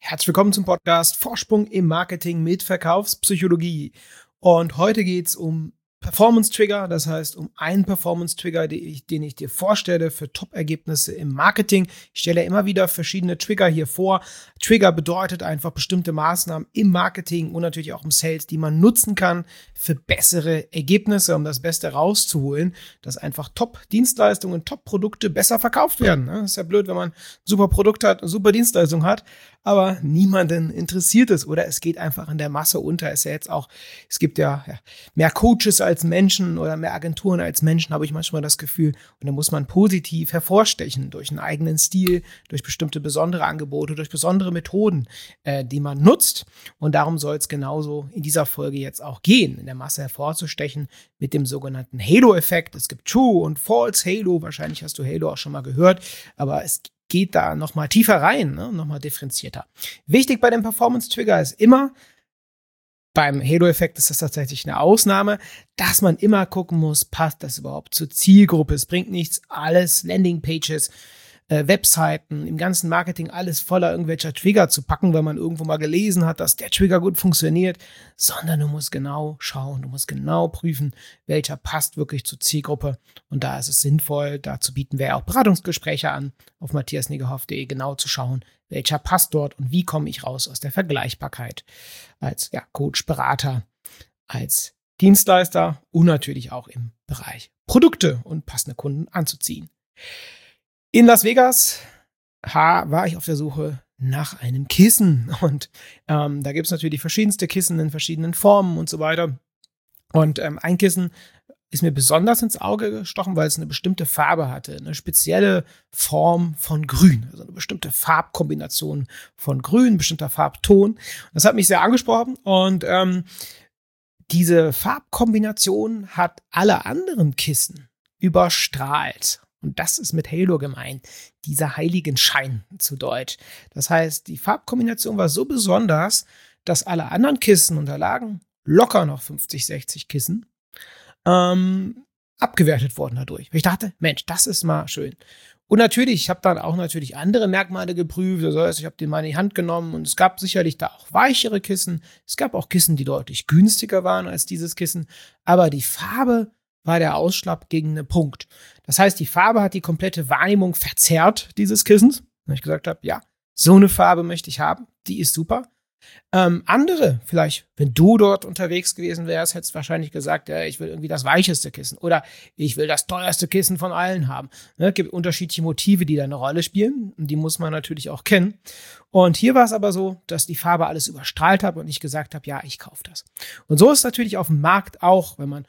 Herzlich willkommen zum Podcast Vorsprung im Marketing mit Verkaufspsychologie. Und heute geht es um Performance-Trigger, das heißt um einen Performance-Trigger, den ich dir vorstelle für Top-Ergebnisse im Marketing. Ich stelle immer wieder verschiedene Trigger hier vor. Trigger bedeutet einfach bestimmte Maßnahmen im Marketing und natürlich auch im Sales, die man nutzen kann für bessere Ergebnisse, um das Beste rauszuholen, dass einfach Top-Dienstleistungen, Top-Produkte besser verkauft werden. Das ist ja blöd, wenn man ein super Produkt hat, eine super Dienstleistung hat, aber niemanden interessiert es oder es geht einfach in der Masse unter. Es gibt ja mehr Coaches als Menschen oder mehr Agenturen als Menschen, habe ich manchmal das Gefühl. Und da muss man positiv hervorstechen durch einen eigenen Stil, durch bestimmte besondere Angebote, durch besondere Methoden, die man nutzt. Und darum soll es genauso in dieser Folge jetzt auch gehen, in der Masse hervorzustechen mit dem sogenannten Halo-Effekt. Es gibt True und False Halo. Wahrscheinlich hast du Halo auch schon mal gehört, aber es geht da nochmal tiefer rein, nochmal differenzierter. Wichtig bei dem Performance-Trigger ist immer, beim Halo-Effekt ist das tatsächlich eine Ausnahme, dass man immer gucken muss, passt das überhaupt zur Zielgruppe. Es bringt nichts, alles Landingpages, Webseiten, im ganzen Marketing alles voller irgendwelcher Trigger zu packen, weil man irgendwo mal gelesen hat, dass der Trigger gut funktioniert, sondern du musst genau schauen, du musst genau prüfen, welcher passt wirklich zur Zielgruppe. Und da ist es sinnvoll, dazu bieten wir ja auch Beratungsgespräche an, auf matthiasnegerhoff.de genau zu schauen, welcher passt dort und wie komme ich raus aus der Vergleichbarkeit als Coach, Berater, als Dienstleister und natürlich auch im Bereich Produkte und passende Kunden anzuziehen. In Las Vegas war ich auf der Suche nach einem Kissen und da gibt es natürlich verschiedenste Kissen in verschiedenen Formen und so weiter. Und ein Kissen ist mir besonders ins Auge gestochen, weil es eine bestimmte Farbe hatte, eine spezielle Form von Grün, also eine bestimmte Farbkombination von Grün, ein bestimmter Farbton. Das hat mich sehr angesprochen und diese Farbkombination hat alle anderen Kissen überstrahlt. Und das ist mit Halo gemeint, dieser Heiligenschein zu Deutsch. Das heißt, die Farbkombination war so besonders, dass alle anderen Kissen, und da lagen locker noch 50, 60 Kissen, abgewertet wurden dadurch. Ich dachte, Mensch, das ist mal schön. Und natürlich, ich habe dann auch natürlich andere Merkmale geprüft. Das heißt, ich habe den mal in die Hand genommen und es gab sicherlich da auch weichere Kissen. Es gab auch Kissen, die deutlich günstiger waren als dieses Kissen. Aber die Farbe war der ausschlaggebende Punkt. Das heißt, die Farbe hat die komplette Wahrnehmung verzerrt dieses Kissens. Und ich gesagt habe, ja, so eine Farbe möchte ich haben, die ist super. Andere, vielleicht, wenn du dort unterwegs gewesen wärst, hättest du wahrscheinlich gesagt, ja, ich will irgendwie das weicheste Kissen oder ich will das teuerste Kissen von allen haben. Es gibt unterschiedliche Motive, die da eine Rolle spielen und die muss man natürlich auch kennen. Und hier war es aber so, dass die Farbe alles überstrahlt hat und ich gesagt habe, ja, ich kaufe das. Und so ist es natürlich auf dem Markt auch, wenn man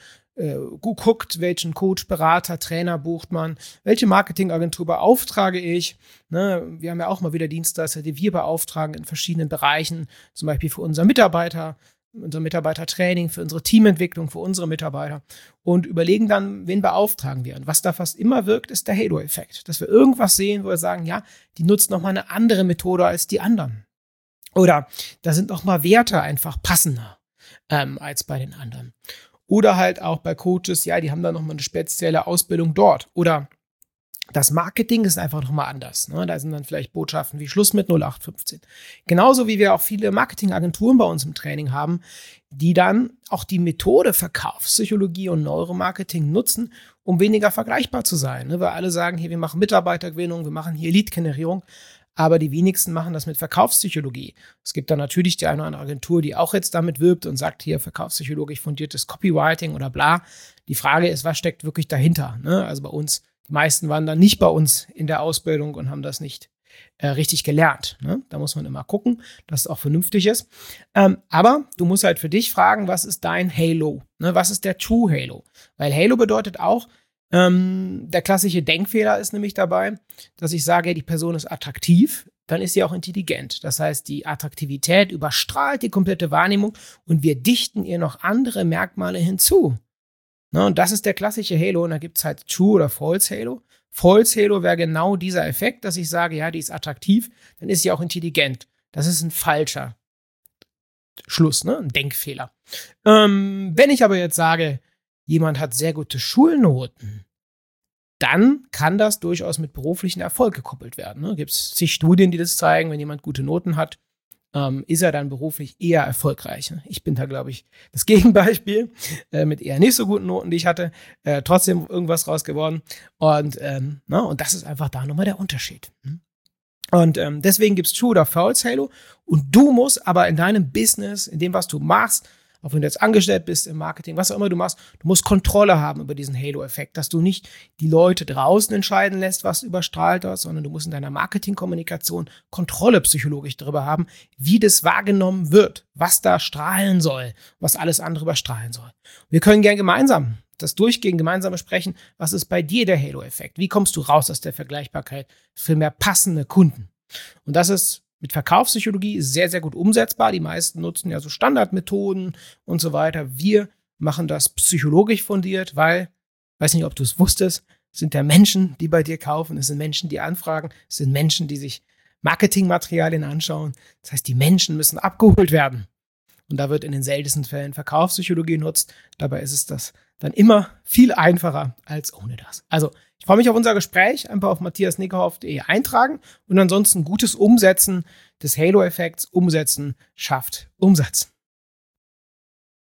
guckt, welchen Coach, Berater, Trainer bucht man, welche Marketingagentur beauftrage ich. Wir haben ja auch mal wieder Dienstleister, die wir beauftragen in verschiedenen Bereichen, zum Beispiel für unser Mitarbeitertraining, für unsere Teamentwicklung, für unsere Mitarbeiter und überlegen dann, wen beauftragen wir. Und was da fast immer wirkt, ist der Halo-Effekt, dass wir irgendwas sehen, wo wir sagen, ja, die nutzt nochmal eine andere Methode als die anderen. Oder da sind nochmal Werte einfach passender als bei den anderen. Oder halt auch bei Coaches, ja, die haben da nochmal eine spezielle Ausbildung dort. Oder das Marketing ist einfach nochmal anders. Da sind dann vielleicht Botschaften wie Schluss mit 0815. Genauso wie wir auch viele Marketingagenturen bei uns im Training haben, die dann auch die Methode Verkaufspsychologie und Neuromarketing nutzen, um weniger vergleichbar zu sein. Weil alle sagen, hier, wir machen Mitarbeitergewinnung, wir machen hier Lead-Generierung. Aber die wenigsten machen das mit Verkaufspsychologie. Es gibt da natürlich die eine oder andere Agentur, die auch jetzt damit wirbt und sagt, hier verkaufspsychologisch fundiertes Copywriting oder bla. Die Frage ist, was steckt wirklich dahinter? Also bei uns, die meisten waren dann nicht bei uns in der Ausbildung und haben das nicht richtig gelernt. Da muss man immer gucken, dass es auch vernünftig ist. Aber du musst halt für dich fragen, was ist dein Halo? Was ist der True Halo? Weil Halo bedeutet auch, der klassische Denkfehler ist nämlich dabei, dass ich sage, die Person ist attraktiv, dann ist sie auch intelligent. Das heißt, die Attraktivität überstrahlt die komplette Wahrnehmung und wir dichten ihr noch andere Merkmale hinzu. Und das ist der klassische Halo und da gibt es halt True oder False Halo. False Halo wäre genau dieser Effekt, dass ich sage, ja, die ist attraktiv, dann ist sie auch intelligent. Das ist ein falscher Schluss, ein Denkfehler. Wenn ich aber jetzt sage, jemand hat sehr gute Schulnoten, dann kann das durchaus mit beruflichen Erfolg gekoppelt werden. Gibt es zig Studien, die das zeigen, wenn jemand gute Noten hat, ist er dann beruflich eher erfolgreich. Ich bin da, glaube ich, das Gegenbeispiel mit eher nicht so guten Noten, die ich hatte, trotzdem irgendwas raus geworden. Und das ist einfach da nochmal der Unterschied. Und deswegen gibt's True oder False Halo. Und du musst aber in deinem Business, in dem, was du machst, auch wenn du jetzt angestellt bist im Marketing, was auch immer du machst, du musst Kontrolle haben über diesen Halo-Effekt, dass du nicht die Leute draußen entscheiden lässt, was überstrahlt wird, sondern du musst in deiner Marketingkommunikation Kontrolle psychologisch darüber haben, wie das wahrgenommen wird, was da strahlen soll, was alles andere überstrahlen soll. Wir können gern gemeinsam das durchgehen, gemeinsam besprechen, was ist bei dir der Halo-Effekt? Wie kommst du raus aus der Vergleichbarkeit für mehr passende Kunden? Und das ist mit Verkaufspsychologie sehr, sehr gut umsetzbar. Die meisten nutzen ja so Standardmethoden und so weiter. Wir machen das psychologisch fundiert, weil, weiß nicht, ob du es wusstest, es sind ja Menschen, die bei dir kaufen, es sind Menschen, die anfragen, es sind Menschen, die sich Marketingmaterialien anschauen. Das heißt, die Menschen müssen abgeholt werden. Und da wird in den seltensten Fällen Verkaufspsychologie genutzt. Dabei ist es das dann immer viel einfacher als ohne das. Also, ich freue mich auf unser Gespräch. Einfach auf matthiasnickerhoff.de eintragen und ansonsten gutes Umsetzen des Halo-Effekts. Umsetzen schafft Umsatz.